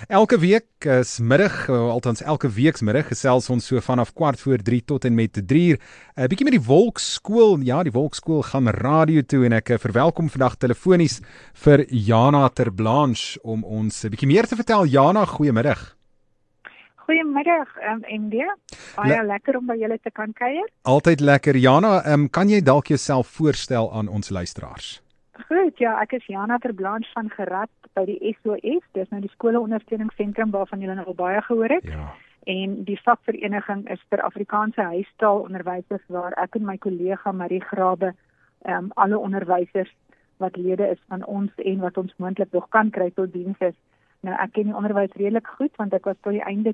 Elke week is middag, althans elke weeksmiddag gesels ons so vanaf 2:15 tot en met 3:00. 'n Bietjie met die Wolkskool. Ja, die Wolkskool gaan radio toe en ek verwelkom vandag telefonies vir Jana Terblanche om ons 'n bietjie meer te vertel. Jana, goeiemiddag. Goeiemiddag, MD. Baie lekker om by julle te kan kuier. Altyd lekker. Jana, kan jy dalk jouself voorstel aan ons luisteraars? Goed, ja, ek is Jana Terblanche van Gerad by die SOS. Dis nou die skoleondersteuningssentrum waarvan julle nou al baie gehoor het. Ja. En die vakvereniging is vir Afrikaanse huistaalonderwysers waar ek en my kollega Marie Grabe alle onderwysers wat lede is van ons en wat ons moontlik nog kan kry tot diens is. Nou, ek ken die onderwys redelik goed want ek was tot die einde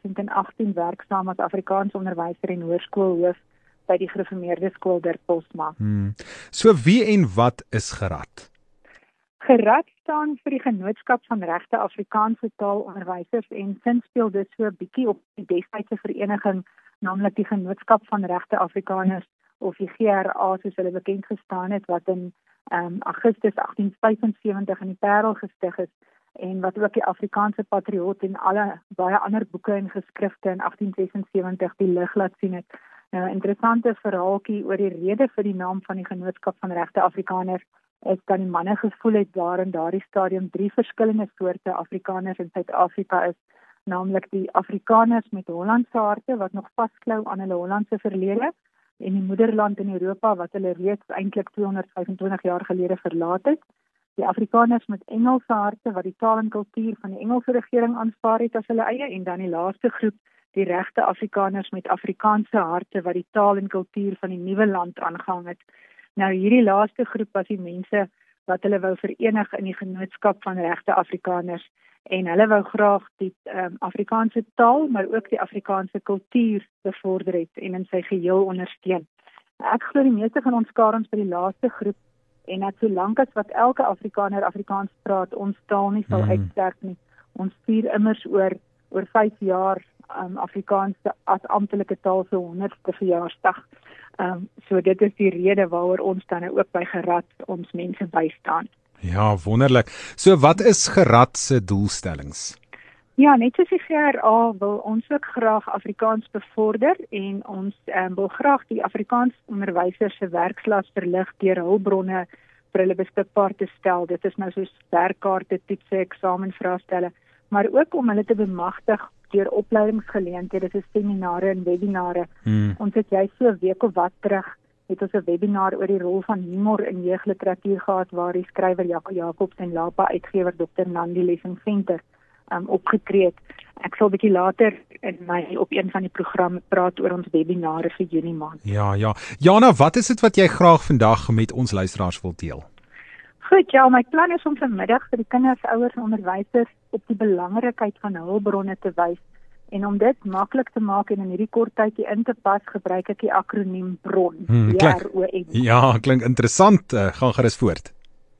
2018 werksaam as Afrikaans onderwyser en hoërskoolhoof by die gereformeerde skool der Posma. So wie en wat is Gerad? Gerad staan vir die Genootskap van Regte Afrikaanse Taalonderwysers en sin speel dit so 'n bietjie op die destydse vereniging, naamlik die Genootskap van Regte Afrikaners of die GRA soos hulle bekend gestaan het wat in Augustus 1875 in die Parel gestig is en wat ook die Afrikaanse Patriot en baie ander boeke en geskrifte in 1876 die lig laat sien het. Nou, 'n interessante verhaaltjie oor die rede vir die naam van die Genootskap van Regte Afrikaners is dat die manne gevoel het daar in daardie stadium 3 verskillende soorte Afrikaners in Suid-Afrika is, naamlik die Afrikaners met Hollandse harte wat nog vasklou aan hulle Hollandse verlede en die moederland in Europa wat hulle reeds eintlik 225 jaar gelede verlaat het. Die Afrikaners met Engelse harte wat die taal en kultuur van die Engelse regering aanvaar het as hulle eie en dan die laaste groep, die regte Afrikaners met Afrikaanse harte wat die taal en kultuur van die nuwe land aangehang het. Nou hierdie laaste groep was die mense wat hulle wou verenig in die Genootskap van Regte Afrikaners en hulle wou graag die Afrikaanse taal, maar ook die Afrikaanse kultuur bevorder het en in sy geheel ondersteun. Ek glo die meeste van ons skaar ons by die laaste groep en dat solank as wat elke Afrikaner Afrikaans praat, ons taal nie sal uitsterk nie. Ons vier immers oor 5 jaar Afrikaans as amptelike taal se 100ste verjaarsdag. So dit is die rede waaroor ons dan ook by Gerad ons mense bystaan. Ja, wonderlik. So wat is Gerad se doelstellings? Ja, net soos die GRA wil ons ook graag Afrikaans bevorder en ons wil graag die Afrikaans onderwysers se werkslas verlig deur hulpbronne vir hulle beskikbaar te stel. Dit is nou soos werkkaarte, toetse, eksamenvraestelle, maar ook om hulle te bemagtig deur opleidingsgeleenthede, soos seminare en webinare. Ons het juist so 'n week of wat terug het ons 'n webinar oor die rol van humor in jeugliteratuur gehad waar die skrywer Jaco Jacobs en Lapa uitgewer Dr. Nandi Lessing Venter opgetree het. Ek sal 'n bietjie later in Mei op een van die programme praat oor ons webinare vir Junie maand. Ja. Jana, wat is dit wat jy graag vandag met ons luisteraars wil deel? Goed, ja, my plan is om vanmiddag vir die kinders, ouers en onderwysers op die belangrikheid van hulpbronne te wys. En om dit maklik te maak en in hierdie kort tydjie in te pas, gebruik ek die akroniem BRON. BRON. Ja, klink interessant. Gaan gerus voort.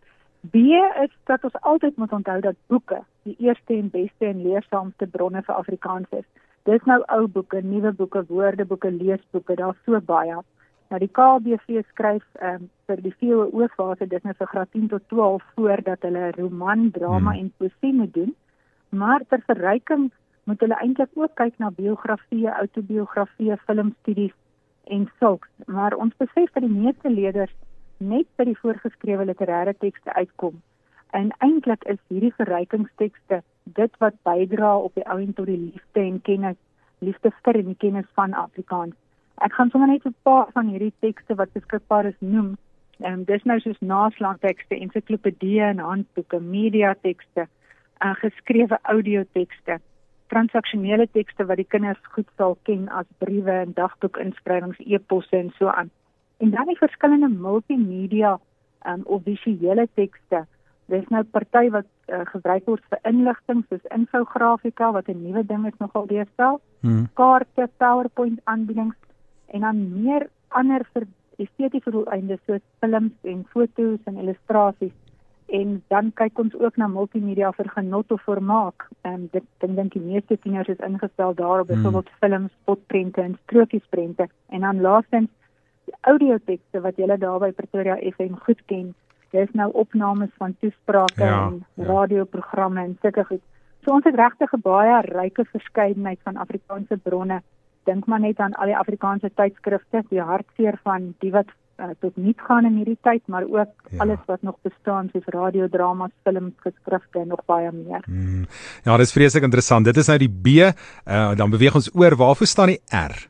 B is dat ons altyd moet onthou dat boeke die eerste en beste en leersaamste bronne vir Afrikaans is. Dis nou ou boeke, nuwe boeke, woordeboeke, leesboeke, daar's so baie. Nou die KBV skryf vir die VWO-fase, dis nou vir graad 10 tot 12 voordat hulle roman, drama en poesie moet doen. Maar ter verryking moet hulle eintlik ook kyk na biografieë, autobiografieë, filmstudies en sulks. Maar ons besef dat die meeste leerders net by die voorgeskrewe literêre tekste uitkom. En eintlik is hierdie verrykingstekste dit wat bydra op die ou en tot die liefde en kennis, liefde vir en die kennis van Afrikaans. Ek gaan sommer net 'n paar van hierdie tekste wat beskikbaar is noem. Dis nou soos naslagtekste, ensiklopedieë en handboeke, mediatekste, geskrewe audiotekste, transaksionele tekste wat die kinders goed sal ken as briewe en dagboekinskrywings, e-posse en so aan. En dan die verskillende multimedia of visuele tekste. Dis nou party wat gebruik word vir inligting soos infografika wat 'n nuwe ding is nogal deesdae, kaarte, PowerPoint aanbiedings en dan meer ander vir estetiese doeleindes soos films en foto's en illustrasies. En dan kyk ons ook na multimedia vir genot of vermaak. Dit dink die meeste tieners is ingestel daarop, byvoorbeeld films, spotprente en strokiesprente. En dan laastens die audiotekste wat julle daar by Pretoria FM goed ken. Dis nou opnames van toesprake en radioprogramme en sulke goed. So ons het regtig 'n baie ryke verskeidenheid van Afrikaanse bronne. Dink maar net aan al die Afrikaanse tydskrifte, die hartseer van die wat tot niet gaan in hierdie tyd, maar ook alles wat nog bestaan, soos radiodramas, films, geskrifte en nog baie meer. Ja, dit is vreeslik interessant. Dit is nou die B, dan beweeg ons oor. Waarvoor staan die R?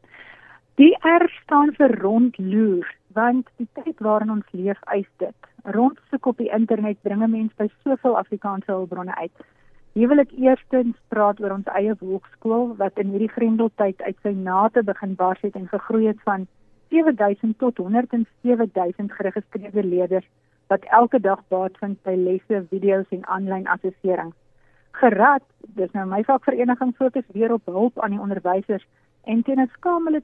Die R staan vir rondloer, want die tyd waarin ons leef eis dit. Rondsoek op die internet bring 'n mens by soveel Afrikaanse hulpbronne uit. Hier wil ek eerstens praat oor ons eie volksskool, wat in hierdie grendeltyd uit sy nate begin bars het en gegroei het van 7.000 tot 107.000 geregistreerde leerders, wat elke dag baat vind by lesse, video's en aanlyn assesserings. Gerad, dis nou my vakvereniging fokus weer op hulp aan die onderwysers, en teen 'n skamele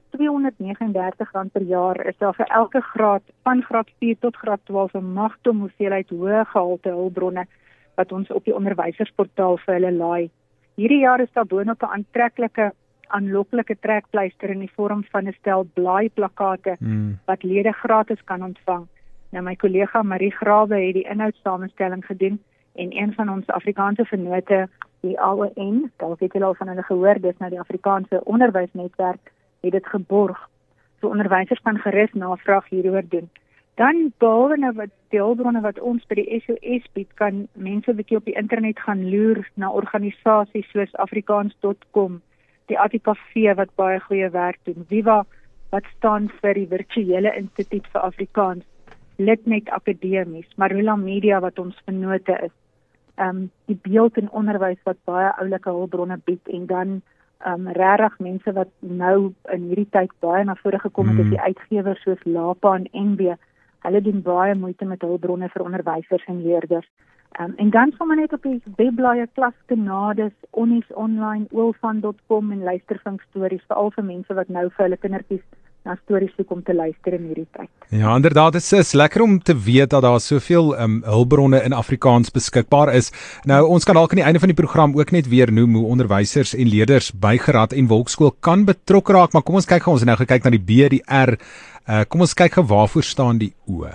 R239 per jaar is daar vir elke graad, van graad 4 tot graad 12, 'n magtom hoeveelheid hoë gehalte hulpbronne, wat ons op die onderwysersportaal vir hulle laai. Hierdie jaar is daar boonop 'n aantreklike, aanloklike trekpleister in die vorm van 'n stel blaaiplakkate wat lede gratis kan ontvang. Nou my kollega Marie Grawe het die inhoudssamenstelling gedoen en een van ons Afrikaanse vennote, die AON, dalk het julle al van hulle gehoor, dis nou die Afrikaanse Onderwysnetwerk, het dit geborg. So onderwysers kan gerus navraag hieroor doen. Dan behalwe nou wat die hulpbronne wat ons by die SOS bied, kan mense 'n bietjie op die internet gaan loer na organisasies soos Afrikaans.com, die ATKV wat baie goeie werk doen, Viva wat staan vir die Virtuele Instituut vir Afrikaans, Litnet Akademies, Marula Media wat ons vennote is, die beeld en onderwys wat baie oulike hulpbronne bied, en dan regtig mense wat nou in hierdie tyd baie na vore gekom het, is die uitgewers soos Lapa en NB. Hulle doen baie moeite met hulpbronne vir onderwysers en leerders. En dan sommer net op die webblaaie Klasgenades, Onnies Online, Oelvan.com en luistervink stories, veral vir mense wat nou vir hulle kindertjies na stories soek om te luister in hierdie tyd. Ja, inderdaad, dit is lekker om te weet dat daar soveel hulpbronne in Afrikaans beskikbaar is. Nou, ons kan dalk aan die einde van die program ook net weer noem hoe onderwysers en leerders by Gerad en Volksskool kan betrokke raak, maar kom ons kyk gou, ons het nou gekyk na die B, die R, kom ons kyk gou waarvoor staan die O.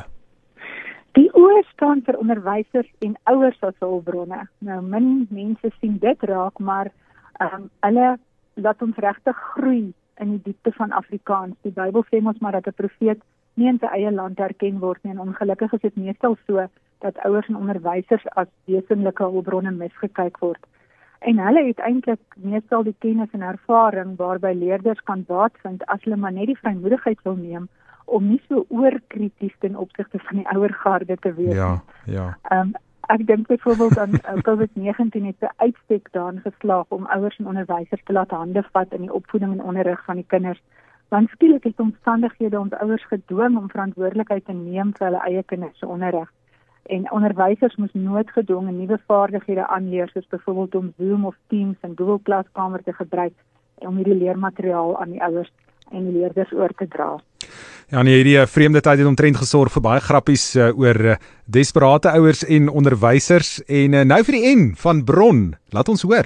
Die O staan vir onderwysers en ouers as hulpbronne. Nou, min mense sien dit raak, maar hulle laat ons regtig groei in die diepte van Afrikaans. Die Bybel sê ons maar dat 'n profeet nie in sy eie land herken word nie, en ongelukkig is dit meestal so dat ouers en onderwysers as wesenlike hulpbronne misgekyk word. En hulle het eintlik meestal die kennis en ervaring waarby leerders kan baat vind as hulle maar net die vrymoedigheid wil neem om nie so oorkrities ten opsigte van die ouer garde te wees. Ja. Ek dink byvoorbeeld aan COVID-19 het 'n uitstek daarin geslaag om ouers en onderwysers te laat hande vat in die opvoeding en onderrig van die kinders. Want skielik het omstandighede ons ouers gedwing om verantwoordelikheid te neem vir hulle eie kinders se onderrig. En onderwysers moes noodgedwonge nuwe vaardighede aanleer, soos byvoorbeeld om Zoom of Teams en Google Klaskamer te gebruik om hierdie leermateriaal aan die ouers en die leerders oor te dra. Ja, nee, hierdie vreemde tyd het omtrent gesorg vir baie grappies oor desperate ouers en onderwysers, en nou vir die N van bron, laat ons hoor.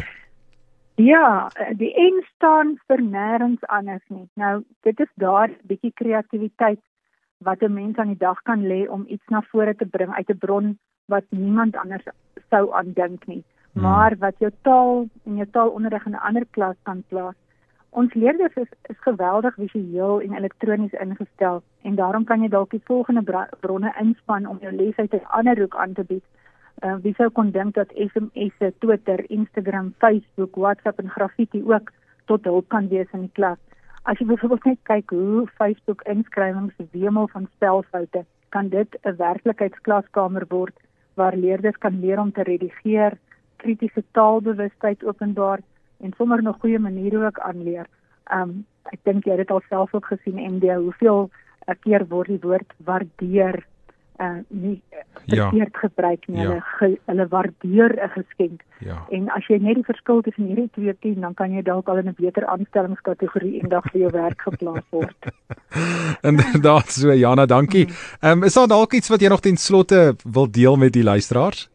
Ja, die N staan vir nêrens anders nie. Nou, dit is daar 'n bietjie kreatiwiteit wat 'n mens aan die dag kan lê om iets na vore te bring uit 'n bron wat niemand anders sou aan dink nie, maar wat jou taal en jou taalonderrig in 'n ander klas kan plaas. Ons leerders is geweldig visueel en elektronies ingestel, en daarom kan jy dalk die volgende bronne inspann om jou les uit 'n ander hoek aan te bied. Wie sou kon dink dat SMS, Twitter, Instagram, Facebook, WhatsApp en graffiti ook tot hulp kan wees in die klas. As jy byvoorbeeld net kyk hoe Facebook inskrywings wemel van spelfoute, kan dit 'n werklikheidsklaskamer word waar leerders kan leer om te redigeer, kritiese taalbewustheid openbaar en sommer nog goeie maniere ook aanleer. Ek dink jy het dit al self ook gesien, MD, hoeveel keer word die woord waardeer nie verkeerd gebruik nie. Hulle waardeer 'n geskenk. En as jy net die verskil tussen hierdie twee ken, dan kan jy dalk al in 'n beter aanstellingskategorie eendag vir jou werk geplaas word. Inderdaad so, Jana, dankie. Is daar dalk iets wat jy nog ten slotte wil deel met die luisteraars?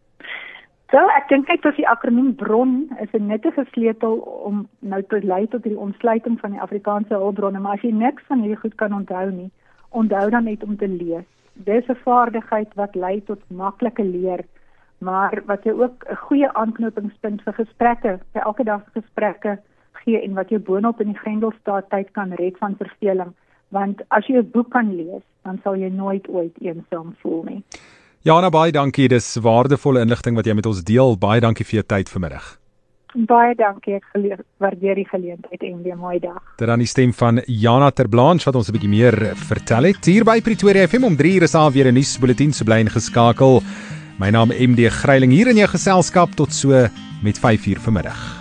So, ek dink net dat die akroniem BRON is 'n nuttige sleutel om nou te lei tot die ontsluiting van die Afrikaanse hulpbronne, maar as jy niks van hierdie goed kan onthou nie, onthou dan net om te lees. Dis 'n vaardigheid wat lei tot maklike leer, maar wat jou ook 'n goeie aanknopingspunt vir gesprekke, vir elke dag gesprekke gee en wat jou boonop in die Grendelstaat tyd kan red van verveling, want as jy 'n boek kan lees, dan sal jy nooit ooit eensaam voel nie. Jana, baie dankie, dis waardevolle inligting wat jy met ons deel. Baie dankie vir jou tyd vanmiddag. Baie dankie, ek waardeer die geleentheid en 'n mooi dag. Dit dan die stem van Jana Terblanche wat ons 'n bietjie meer vertel het. Hier by Pretoria FM om 3 uur is daar weer 'n nuusbulletin, so bly ingeskakel. My naam MD Greiling hier in jou geselskap tot so met 5 uur vanmiddag.